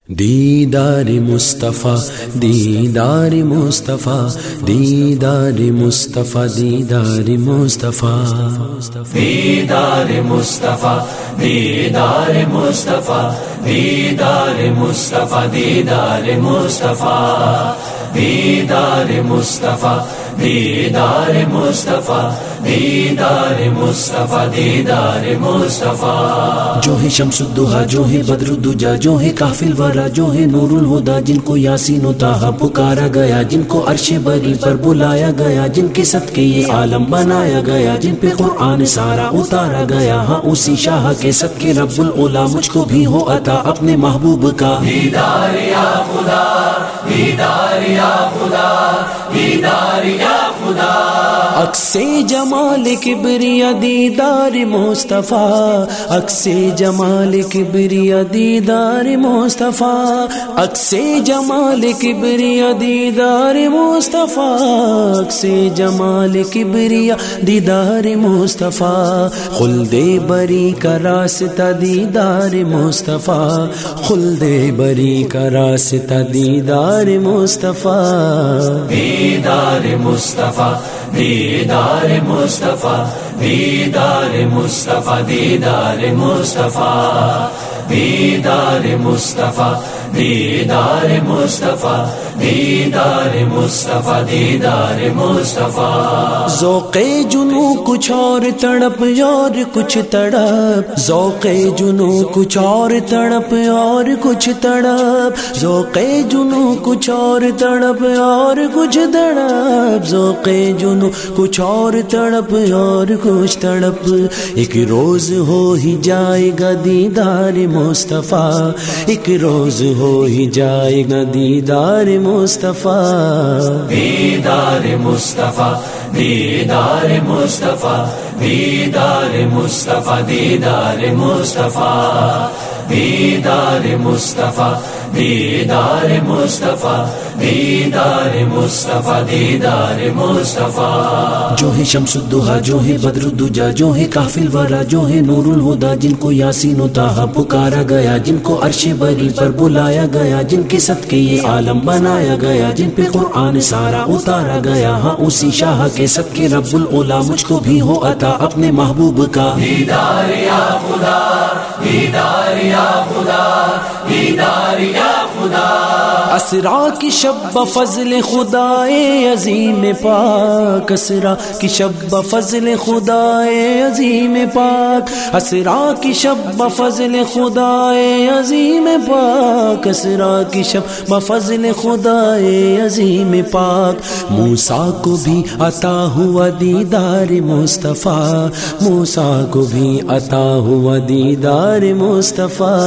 دیدار مصطفیٰ دیدار مصطفیٰ دیدار مصطفیٰ دیدار مصطفیٰ دیدار مصطفیٰ دیدار مصطفیٰ دیدار مصطفیٰ دیدار مصطفیٰ دیدار مصطفیٰ دیدار مصطفیٰ دیدار مصطفیٰ دیدار مصطفیٰ جو ہے شمس الدہا جو ہے بدر الدجا جو ہے کاف الورا جو ہے نور الہدا جن کو یاسین و طٰہٰ پکارا گیا جن کو عرش بری پر بلایا گیا جن کے صدقے یہ عالم بنایا گیا جن پہ قرآن سارا اتارا گیا ہاں اسی شاہ کے صدقے رب العلا مجھ کو بھی ہو عطا اپنے محبوب کا دیدار یا خدا دیدار یا خدا دیدار یا خدا عکس جمال کبریا دیدار مصطفیٰ عکس جمال کبریا دیدار مصطفیٰ عکس جمال کبریا دیدار مصطفیٰ عکس جمال کبریا دیدار مصطفیٰ خلد بری کا راستہ دیدار مصطفیٰ خلد بری کا راستہ دیدار مصطفیٰ دیدار مصطفیٰ دیدار مصطفیٰ دیدار مصطفیٰ دیدار مصطفیٰ دیدار مصطفیٰ دیدار مصطفیٰ دیدار مصطفیٰ دیدار مصطفیٰ ذوق جنوں کچھ اور تڑپ اور کچھ تڑپ ذوق جنوں کچھ اور تڑپ اور کچھ تڑپ ذوق جنوں کچھ اور تڑپ اور کچھ تڑپ ذوق جنوں کچھ اور تڑپ اور کچھ تڑپ ایک روز ہو ہی جائے گا دیدار مصطفیٰ ایک روز ہو ہی جائے گا دیدار مصطفیٰ دیدار مصطفیٰ دیدار مصطفیٰ دیدار مصطفیٰ دیدار مصطفیٰ دیدار مصطفیٰ دیدار مصطفیٰ دیدار مصطفیٰ دیدار مصطفیٰ جو ہے شمس الدہا جو ہے بدر الدجا جو ہے کاف الورا جو ہے نور الہدا جن کو یاسین و طٰہٰ پکارا گیا جن کو عرش بری پر بلایا گیا جن کے صدقے یہ عالم بنایا گیا جن پہ قرآن سارا اتارا گیا ہاں اسی شاہ کے صدقے رب العلا مجھ کو بھی ہو عطا اپنے محبوب کا دیدار یا خدا دیدار یا خدا دیدار یا خدا اسرا کی شب فضل خدائے عظیم پاک اسرا کی شب فضل خدائے عظیم پاک اسرا کی شب فضل خدائے عظیم پاک اسرا کی شب فضل خدائے عظیم پاک موسیٰ کو بھی عطا ہوا دیدار مصطفیٰ موسیٰ کو بھی عطا ہوا دیدار مصطفیٰ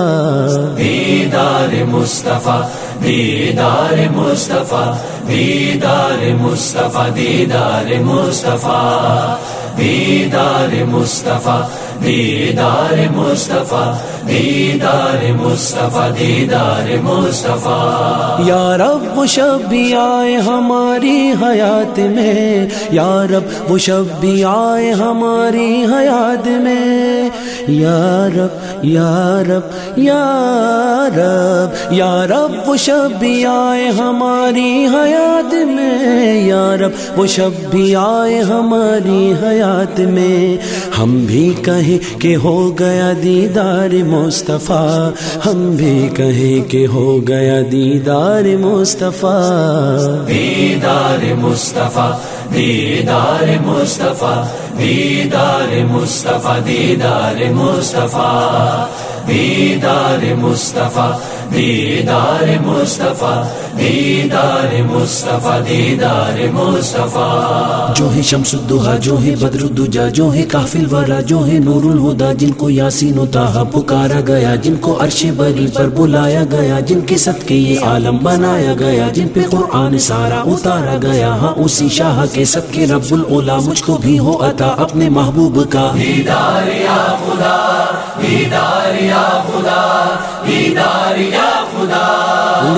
دیدار مصطفیٰ دیدار مصطفیٰ دیدار مصطفیٰ دیدار مصطفیٰ دیدار مصطفیٰ دیدار مصطفیٰ دیدار مصطفیٰ دیدار مصطفیٰ یا رب وہ شب بھی آئے ہماری حیات میں یا رب وہ شب بھی آئے ہماری حیات میں یا رب یا رب یا رب یا رب وہ شب بھی آئے ہماری حیات میں یا رب وہ شب بھی آئے ہماری حیات میں ہم بھی کہیں کہ ہو گیا دیدار مصطفیٰ ہم بھی کہیں کہ ہو گیا دیدار مصطفیٰ دیدار مصطفیٰ دیدار مصطفیٰ دیدار مصطفیٰ دیدار مصطفیٰ دیدار مصطفیٰ دیدار مصطفیٰ دیدار مصطفیٰ دیدار مصطفیٰ جو ہے شمس الدہا جو ہے بدر الدجا جو ہے کاف الورا جو ہے نور الہدا جن کو یاسین و طٰہٰ پکارا گیا جن کو عرش بری پر بلایا گیا جن کے صدقے یہ عالم بنایا گیا جن پہ قرآن سارا اتارا گیا ہاں اسی شاہ کے صدقے رب العلا مجھ کو بھی ہو عطا اپنے محبوب کا دیدار یا خدا دیدار یا خدا دیدار یا خدا